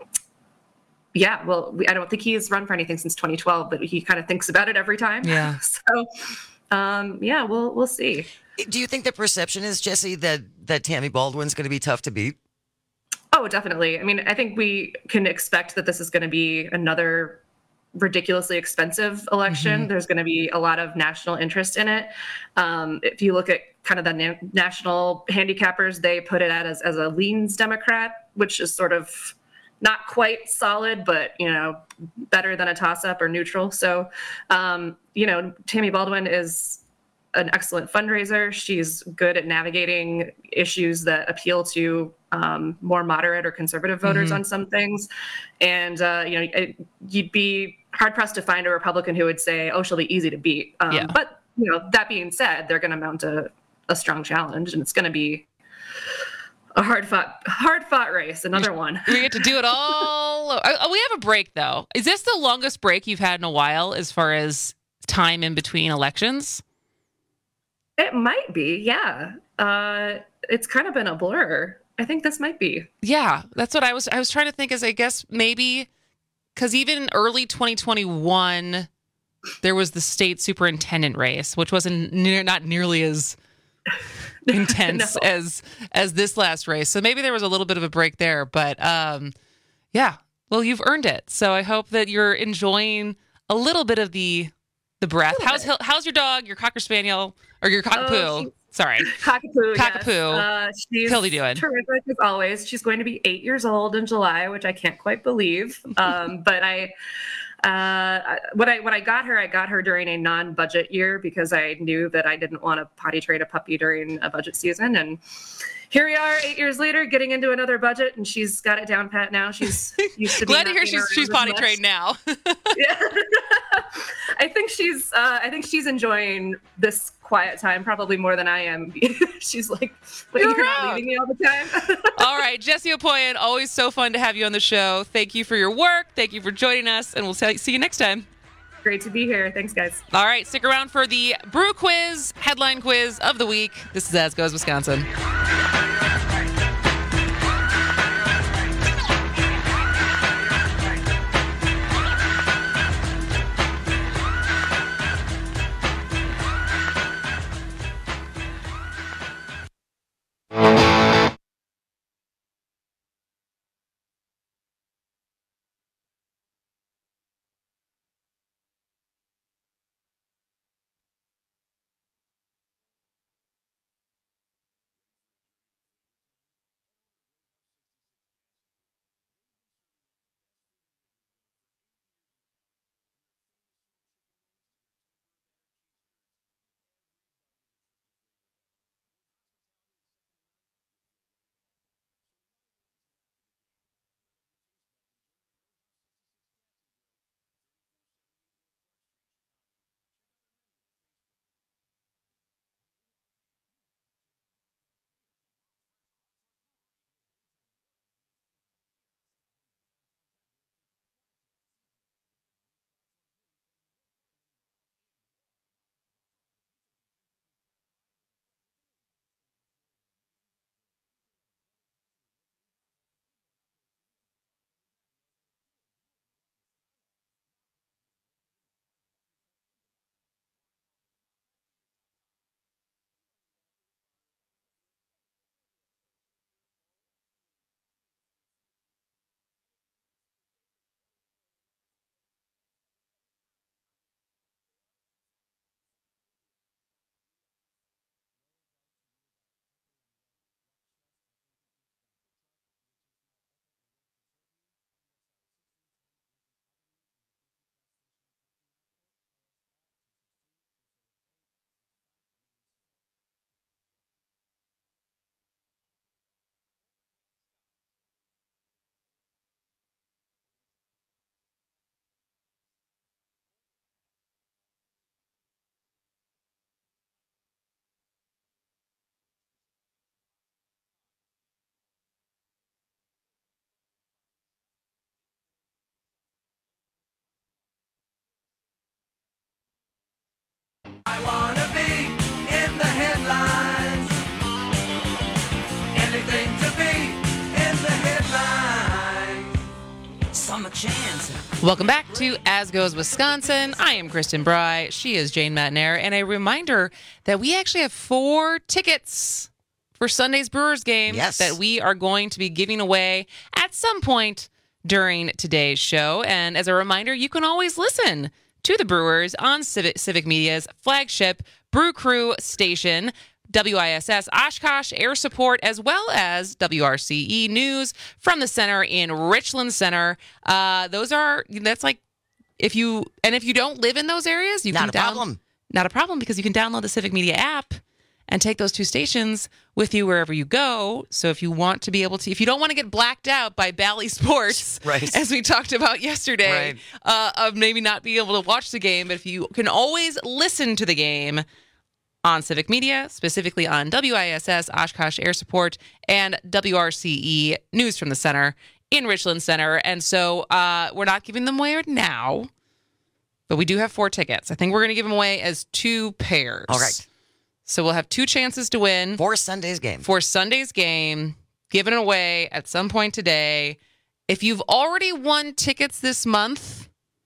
yeah, well, we, I don't think he's run for anything since twenty twelve, but he kind of thinks about it every time. Yeah. So, um, yeah, we'll we'll see. Do you think the perception is, Jesse, that, that Tammy Baldwin's going to be tough to beat? Oh, definitely. I mean, I think we can expect that this is going to be another ridiculously expensive election. Mhm. There's going to be a lot of national interest in it. Um, if you look at kind of the na- national handicappers, they put it at as, as a leans Democrat, which is sort of not quite solid, but, you know, better than a toss-up or neutral. So, um, you know, Tammy Baldwin is an excellent fundraiser. She's good at navigating issues that appeal to um, more moderate or conservative voters Mhm. on some things. And, uh, you know, it, you'd be hard pressed to find a Republican who would say, oh, she'll be easy to beat. Um, Yeah. But, you know, that being said, they're going to mount a, a strong challenge, and it's going to be a hard fought, hard fought race. Another one. We get to do it all. Uh, we have a break, though. Is this the longest break you've had in a while as far as time in between elections? It might be, yeah. Uh, it's kind of been a blur. I think this might be. Yeah, that's what I was. I was trying to think. Is I guess maybe because even early twenty twenty-one, there was the state superintendent race, which wasn't near, not nearly as intense No. as as this last race. So maybe there was a little bit of a break there. But um, yeah, well, you've earned it. So I hope that you're enjoying a little bit of the the breath. How's how's your dog? Your cocker spaniel or your cockapoo? Oh, Sorry, Cockapoo. Cockapoo. Yes. Uh, she's Hildy doing? terrific as always. She's going to be eight years old in July, which I can't quite believe. Um, but I, uh, when I when I got her, I got her during a non-budget year because I knew that I didn't want to potty train a puppy during a budget season. And here we are, eight years later, getting into another budget, and she's got it down pat now. She's used to. be glad to hear not being she's around she's as potty much. trained now. Yeah. I think she's uh, I think she's enjoying this quiet time probably more than I am. She's like, but you're, You're not out. leaving me all the time. All right, Jesse Opoyan, always so fun to have you on the show. Thank you for your work. Thank you for joining us, and we'll see see you next time. Great to be here. Thanks, guys. All right, stick around for the Brew Quiz, headline quiz of the week. This is As Goes Wisconsin. a chance. Welcome back to As Goes Wisconsin. I am Kristen Bry. She is Jane Matnair. And a reminder that we actually have four tickets for Sunday's Brewers game Yes. that we are going to be giving away at some point during today's show. And as a reminder, you can always listen to the Brewers on Civic, Civic Media's flagship Brew Crew station, W I S S Oshkosh Air Support, as well as W R C E News from the center in Richland Center. Uh, those are, that's like, if you, and if you don't live in those areas, you Not can a down- problem. Not a problem, because you can download the Civic Media app and take those two stations with you wherever you go. So if you want to be able to, if you don't want to get blacked out by Bally Sports, Right. as we talked about yesterday, Right. uh, of maybe not being able to watch the game, but if you can always listen to the game on Civic Media, specifically on W I S S Oshkosh Air Support and W R C E News from the Center in Richland Center. And so uh, we're not giving them away now, but we do have four tickets. I think we're going to give them away as two pairs. All right. So we'll have two chances to win. For Sunday's game. For Sunday's game, given away at some point today. If you've already won tickets this month,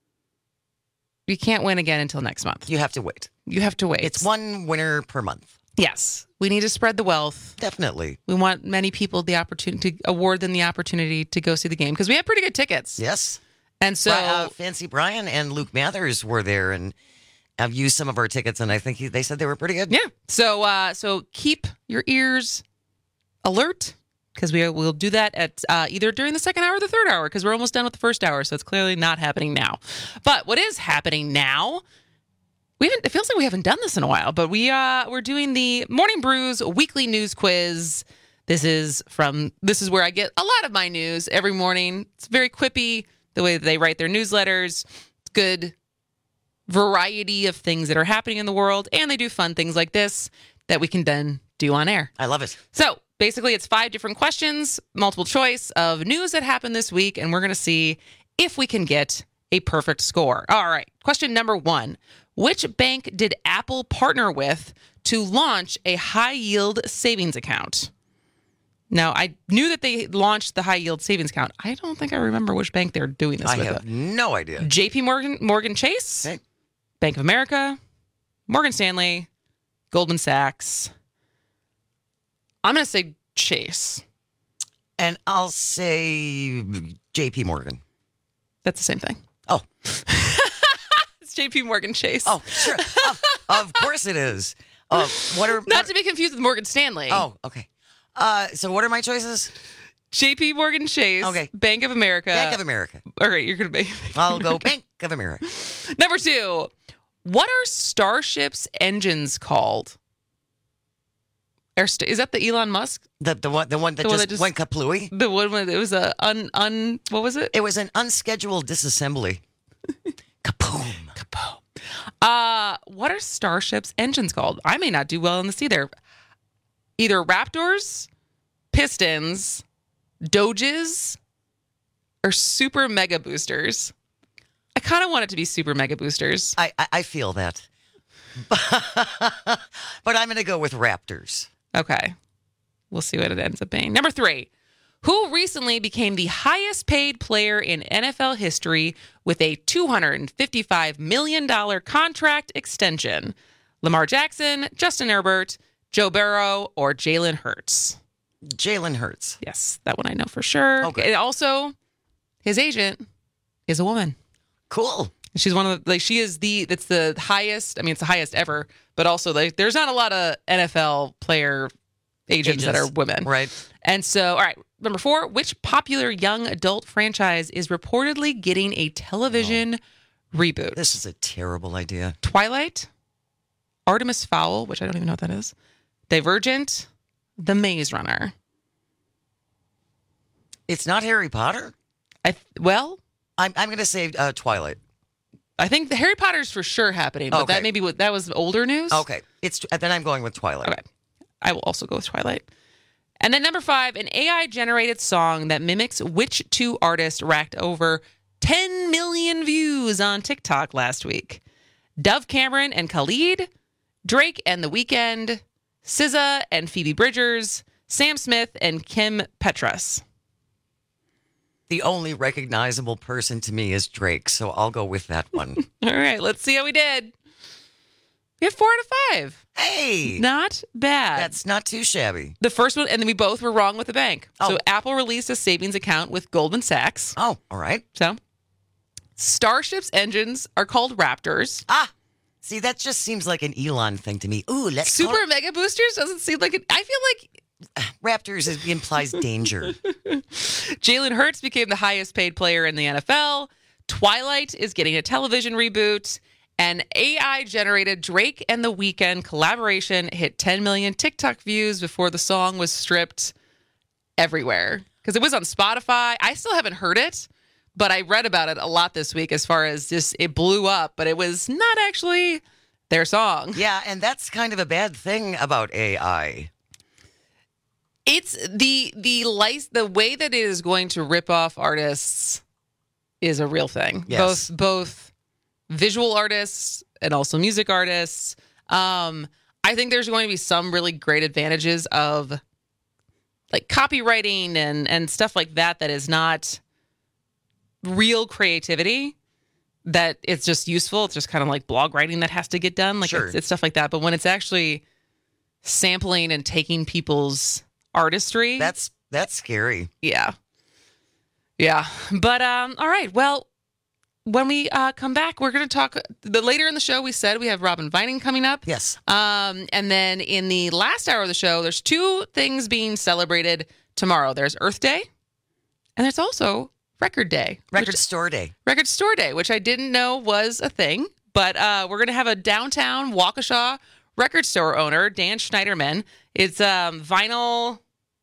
you can't win again until next month. You have to wait. You have to wait. It's one winner per month. Yes. We need to spread the wealth. Definitely. We want many people the opportunity to award them the opportunity to go see the game because we have pretty good tickets. Yes. And so Bri- uh, Fancy Brian and Luke Mathers were there, and I've used some of our tickets, and I think he, they said they were pretty good. Yeah. So uh, so keep your ears alert because we will do that at uh, either during the second hour or the third hour because we're almost done with the first hour. So it's clearly not happening now. But what is happening now? We haven't. It feels like we haven't done this in a while, but we uh we're doing the Morning Brews weekly news quiz. This is from this is where I get a lot of my news every morning. It's very quippy the way that they write their newsletters. It's good variety of things that are happening in the world, and they do fun things like this that we can then do on air. I love it. So basically, it's five different questions, multiple choice of news that happened this week, and we're going to see if we can get a perfect score. All right. Question number one. Which bank did Apple partner with to launch a high-yield savings account? Now, I knew that they launched the high-yield savings account. I don't think I remember which bank they're doing this I with. have no idea. J P Morgan, Morgan Chase, Okay. Bank of America, Morgan Stanley, Goldman Sachs. I'm going to say Chase. And I'll say J P Morgan. That's the same thing. Oh. It's J P Morgan Chase. Oh, sure. of, of course it is. Uh, what are Not what, to be confused with Morgan Stanley. Oh, okay. Uh, so what are my choices? J P Morgan Chase. Okay. Bank of America. Bank of America. All right, you're going to be. I'll go Bank of America. Number two. What are Starship's engines called? Or st- Is that the Elon Musk? The the one the one that, The just, one that just- went kaplooey? The one with it was a un un what was it? It was an unscheduled disassembly. Kapoom. Kapoom. Uh, what are Starship's engines called? I may not do well in this either. Either Raptors, Pistons, Doges, or Super Mega Boosters. I kind of want it to be Super Mega Boosters. I, I, I feel that. But I'm going to go with Raptors. Okay. We'll see what it ends up being. Number three. Who recently became the highest paid player in N F L history with a two hundred fifty-five million dollars contract extension? Lamar Jackson, Justin Herbert, Joe Burrow, or Jalen Hurts? Jalen Hurts. Yes, that one I know for sure. Okay. And also, his agent is a woman. Cool. She's one of the, like, she is the, that's the highest, I mean, it's the highest ever, but also, like, there's not a lot of N F L player agents, Agents. that are women. Right. And so, all right, number four, which popular young adult franchise is reportedly getting a television reboot? This is a terrible idea. Twilight, Artemis Fowl, which I don't even know what that is, Divergent, The Maze Runner. It's not Harry Potter? I th- Well, I'm, I'm going to say uh, Twilight. I think the Harry Potter's for sure happening, but Okay. that maybe what that was older news. Okay. It's Then I'm going with Twilight. Okay. I will also go with Twilight. And then number five, an A I-generated song that mimics which two artists racked over ten million views on TikTok last week? Dove Cameron and Khalid, Drake and The Weeknd, S Z A and Phoebe Bridgers, Sam Smith and Kim Petras. The only recognizable person to me is Drake, so I'll go with that one. All right, let's see how we did. We have four out of five. Hey! Not bad. That's not too shabby. The first one, and then we both were wrong with the bank. Oh. So Apple released a savings account with Goldman Sachs. Oh, all right. So Starship's engines are called Raptors. Ah! See, that just seems like an Elon thing to me. Ooh, let's Super call it- Mega Boosters doesn't seem like it. I feel like Raptors is- implies danger. Jalen Hurts became the highest paid player in the N F L. Twilight is getting a television reboot. And A I-generated Drake and The Weeknd collaboration hit ten million TikTok views before the song was stripped everywhere. Because it was on Spotify. I still haven't heard it, but I read about it a lot this week as far as just it blew up. But it was not actually their song. Yeah, and that's kind of a bad thing about A I. It's the the lice, the way that it is going to rip off artists is a real thing. Yes. Both both visual artists and also music artists. Um, I think there's going to be some really great advantages of like copywriting and and stuff like that that is not real creativity. That it's just useful. It's just kind of like blog writing that has to get done. Like Sure. it's, it's stuff like that. But when it's actually sampling and taking people's artistry, That's that's scary. yeah. Yeah. But um all right. Well, when we uh come back, we're going to talk the later in the show we said we have Robin Vining coming up. Yes. Um and then in the last hour of the show there's two things being celebrated tomorrow. There's Earth Day and there's also Record Day. Record which- Store Day. Record Store Day, which I didn't know was a thing, but uh we're going to have a downtown Waukesha record store owner, Dan Schneiderman. It's um vinyl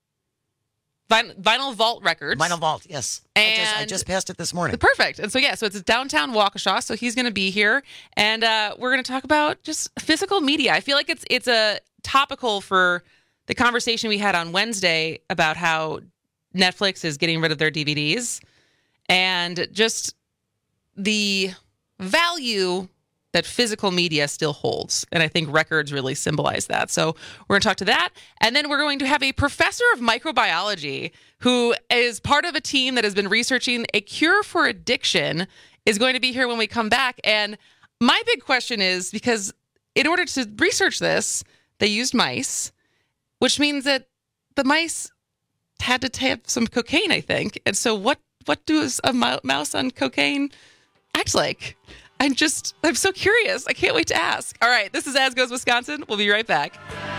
Vin- Vinyl Vault Records. Vinyl Vault, yes. I just, I And- just passed it this morning. Perfect. And so, yeah, so it's downtown Waukesha. So he's going to be here. And uh, we're going to talk about just physical media. I feel like it's it's a topical for the conversation we had on Wednesday about how Netflix is getting rid of their D V Ds and just the value that physical media still holds. And I think records really symbolize that. So we're going to talk to that. And then we're going to have a professor of microbiology who is part of a team that has been researching a cure for addiction is going to be here when we come back. And my big question is, because in order to research this, they used mice, which means that the mice had to have some cocaine, I think. And so what, what does a mou- mouse on cocaine act like? I'm just, I'm so curious. I can't wait to ask. All right, this is As Goes Wisconsin. We'll be right back.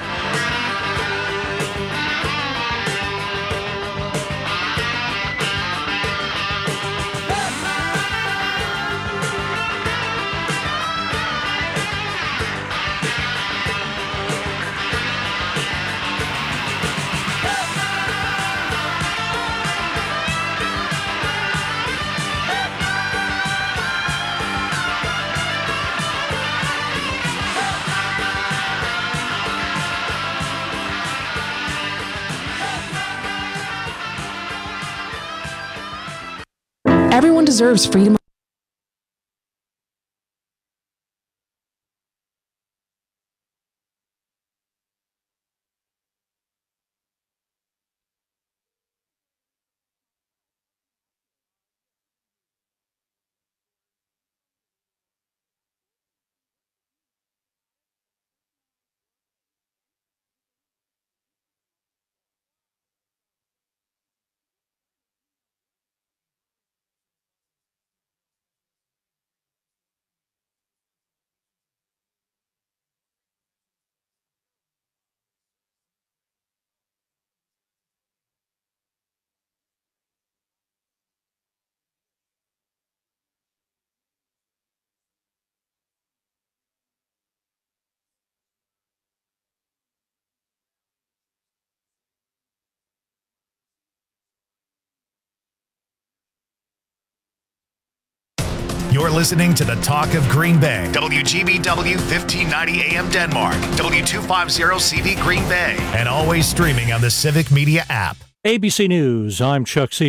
Everyone deserves freedom. You're listening to the Talk of Green Bay. W G B W fifteen ninety A M Denmark. W two fifty C V Green Bay. And always streaming on the Civic Media app. A B C News, I'm Chuck C.